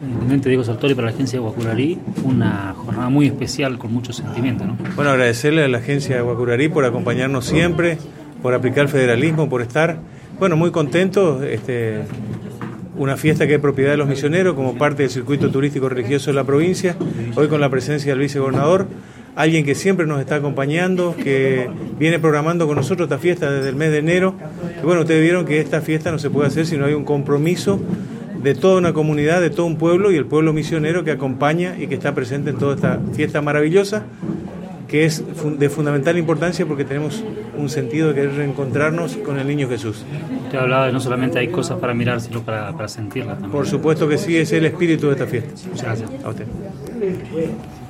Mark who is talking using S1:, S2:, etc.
S1: Intendente Diego Sartori, para la agencia de Guacurarí, una jornada muy especial con mucho sentimiento, ¿no?
S2: Bueno, agradecerle a la agencia de Guacurarí por acompañarnos siempre, por aplicar el federalismo, por estar, bueno, muy contentos. Una fiesta que es propiedad de los misioneros como parte del circuito turístico religioso de la provincia, hoy con la presencia del vicegobernador, alguien que siempre nos está acompañando, que viene programando con nosotros esta fiesta desde el mes de enero. Y bueno, ustedes vieron que esta fiesta no se puede hacer si no hay un compromiso de toda una comunidad, de todo un pueblo y el pueblo misionero que acompaña y que está presente en toda esta fiesta maravillosa, que es de fundamental importancia porque tenemos un sentido de querer reencontrarnos con el Niño Jesús.
S1: Usted hablaba de no solamente hay cosas para mirar, sino para sentirlas también.
S2: Por supuesto que sí, es el espíritu de esta fiesta.
S1: Muchas gracias.
S2: A usted.